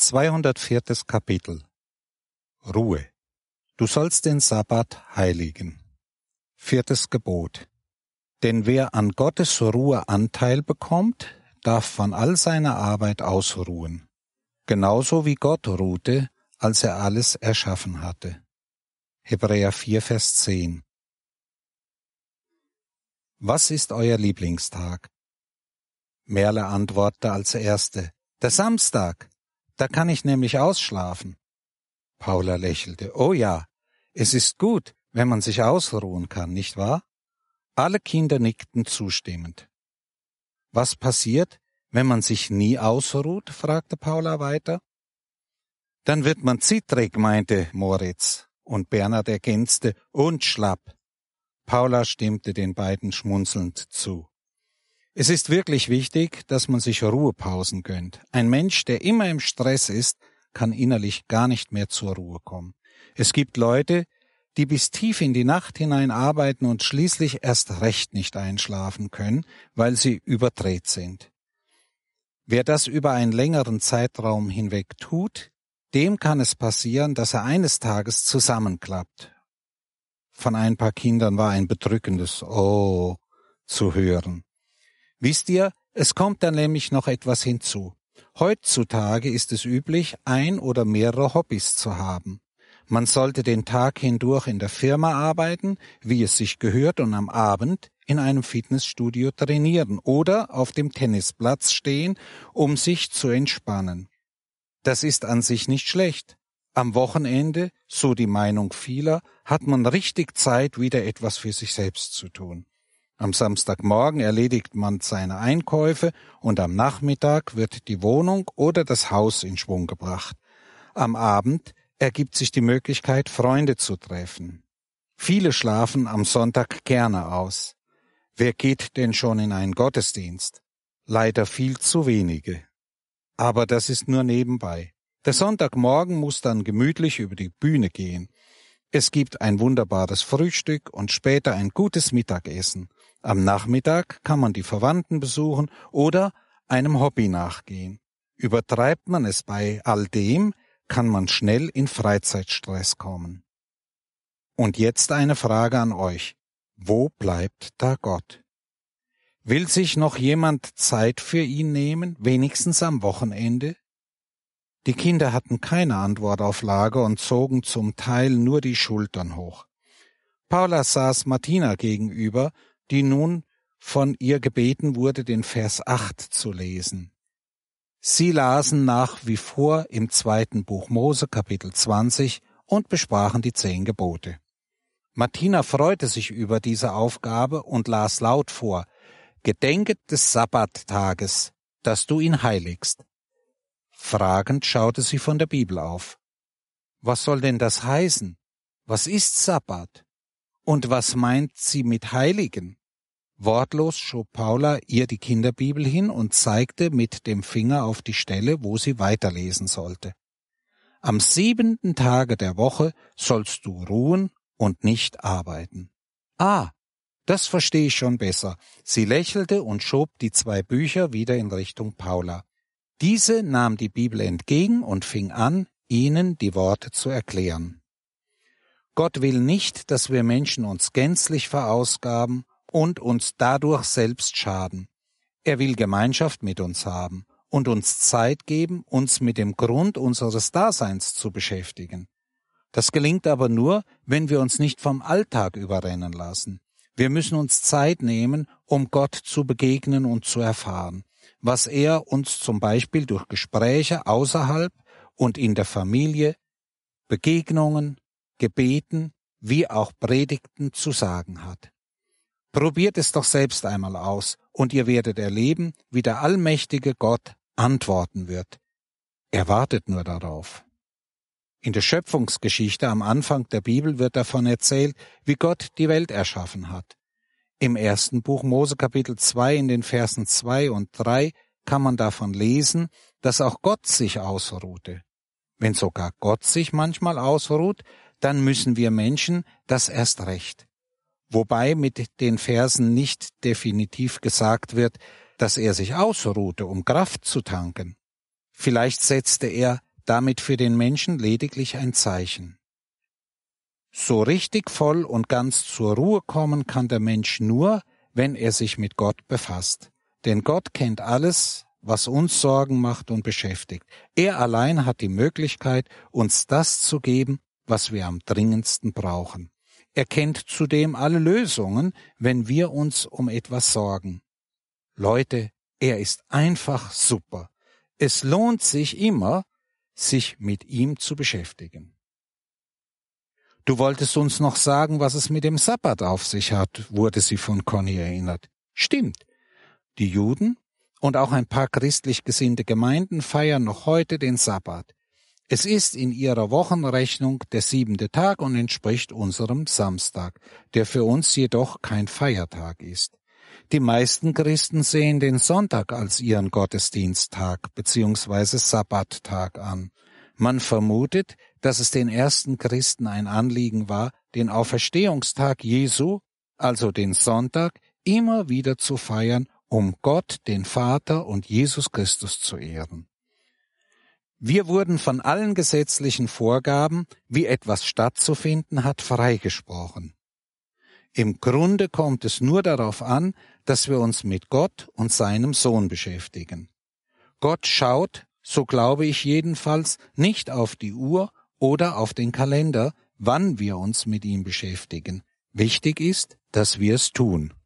204. Kapitel. Ruhe. Du sollst den Sabbat heiligen. 4. Gebot. Denn wer an Gottes Ruhe Anteil bekommt, darf von all seiner Arbeit ausruhen. Genauso wie Gott ruhte, als er alles erschaffen hatte. Hebräer 4, Vers 10. Was ist euer Lieblingstag? Merle antwortete als Erste: Der Samstag. Da kann ich nämlich ausschlafen. Paula lächelte: Oh ja, es ist gut, wenn man sich ausruhen kann, nicht wahr? Alle Kinder nickten zustimmend. Was passiert, wenn man sich nie ausruht? Fragte Paula weiter. Dann wird man zittrig, meinte Moritz, und Bernhard ergänzte: und schlapp. Paula stimmte den beiden schmunzelnd zu. Es ist wirklich wichtig, dass man sich Ruhepausen gönnt. Ein Mensch, der immer im Stress ist, kann innerlich gar nicht mehr zur Ruhe kommen. Es gibt Leute, die bis tief in die Nacht hinein arbeiten und schließlich erst recht nicht einschlafen können, weil sie überdreht sind. Wer das über einen längeren Zeitraum hinweg tut, dem kann es passieren, dass er eines Tages zusammenklappt. Von ein paar Kindern war ein bedrückendes Oh zu hören. Wisst ihr, es kommt dann nämlich noch etwas hinzu. Heutzutage ist es üblich, ein oder mehrere Hobbys zu haben. Man sollte den Tag hindurch in der Firma arbeiten, wie es sich gehört, und am Abend in einem Fitnessstudio trainieren oder auf dem Tennisplatz stehen, um sich zu entspannen. Das ist an sich nicht schlecht. Am Wochenende, so die Meinung vieler, hat man richtig Zeit, wieder etwas für sich selbst zu tun. Am Samstagmorgen erledigt man seine Einkäufe und am Nachmittag wird die Wohnung oder das Haus in Schwung gebracht. Am Abend ergibt sich die Möglichkeit, Freunde zu treffen. Viele schlafen am Sonntag gerne aus. Wer geht denn schon in einen Gottesdienst? Leider viel zu wenige. Aber das ist nur nebenbei. Der Sonntagmorgen muss dann gemütlich über die Bühne gehen. Es gibt ein wunderbares Frühstück und später ein gutes Mittagessen. Am Nachmittag kann man die Verwandten besuchen oder einem Hobby nachgehen. Übertreibt man es bei all dem, kann man schnell in Freizeitstress kommen. Und jetzt eine Frage an euch. Wo bleibt da Gott? Will sich noch jemand Zeit für ihn nehmen, wenigstens am Wochenende? Die Kinder hatten keine Antwort auf Lager und zogen zum Teil nur die Schultern hoch. Paula saß Martina gegenüber, die nun von ihr gebeten wurde, den Vers 8 zu lesen. Sie lasen nach wie vor im 2. Buch Mose, Kapitel 20, und besprachen die 10 Gebote. Martina freute sich über diese Aufgabe und las laut vor: Gedenket des Sabbattages, dass du ihn heiligst. Fragend schaute sie von der Bibel auf. Was soll denn das heißen? Was ist Sabbat? Und was meint sie mit Heiligen? Wortlos schob Paula ihr die Kinderbibel hin und zeigte mit dem Finger auf die Stelle, wo sie weiterlesen sollte. Am 7. Tage der Woche sollst du ruhen und nicht arbeiten. Ah, das verstehe ich schon besser. Sie lächelte und schob die 2 Bücher wieder in Richtung Paula. Diese nahm die Bibel entgegen und fing an, ihnen die Worte zu erklären. Gott will nicht, dass wir Menschen uns gänzlich verausgaben und uns dadurch selbst schaden. Er will Gemeinschaft mit uns haben und uns Zeit geben, uns mit dem Grund unseres Daseins zu beschäftigen. Das gelingt aber nur, wenn wir uns nicht vom Alltag überrennen lassen. Wir müssen uns Zeit nehmen, um Gott zu begegnen und zu erfahren, was er uns zum Beispiel durch Gespräche außerhalb und in der Familie, Begegnungen, Gebeten wie auch Predigten zu sagen hat. Probiert es doch selbst einmal aus, und ihr werdet erleben, wie der allmächtige Gott antworten wird. Er wartet nur darauf. In der Schöpfungsgeschichte am Anfang der Bibel wird davon erzählt, wie Gott die Welt erschaffen hat. Im 1. Buch Mose Kapitel 2 in den Versen 2 und 3 kann man davon lesen, dass auch Gott sich ausruhte. Wenn sogar Gott sich manchmal ausruht, dann müssen wir Menschen das erst recht. Wobei mit den Versen nicht definitiv gesagt wird, dass er sich ausruhte, um Kraft zu tanken. Vielleicht setzte er damit für den Menschen lediglich ein Zeichen. So richtig voll und ganz zur Ruhe kommen kann der Mensch nur, wenn er sich mit Gott befasst. Denn Gott kennt alles, was uns Sorgen macht und beschäftigt. Er allein hat die Möglichkeit, uns das zu geben, was wir am dringendsten brauchen. Er kennt zudem alle Lösungen, wenn wir uns um etwas sorgen. Leute, er ist einfach super. Es lohnt sich immer, sich mit ihm zu beschäftigen. Du wolltest uns noch sagen, was es mit dem Sabbat auf sich hat, wurde sie von Conny erinnert. Stimmt. Die Juden und auch ein paar christlich gesinnte Gemeinden feiern noch heute den Sabbat. Es ist in ihrer Wochenrechnung der 7. Tag und entspricht unserem Samstag, der für uns jedoch kein Feiertag ist. Die meisten Christen sehen den Sonntag als ihren Gottesdiensttag bzw. Sabbattag an. Man vermutet, dass es den ersten Christen ein Anliegen war, den Auferstehungstag Jesu, also den Sonntag, immer wieder zu feiern, um Gott, den Vater und Jesus Christus zu ehren. Wir wurden von allen gesetzlichen Vorgaben, wie etwas stattzufinden hat, freigesprochen. Im Grunde kommt es nur darauf an, dass wir uns mit Gott und seinem Sohn beschäftigen. Gott schaut, so glaube ich jedenfalls, nicht auf die Uhr oder auf den Kalender, wann wir uns mit ihm beschäftigen. Wichtig ist, dass wir es tun.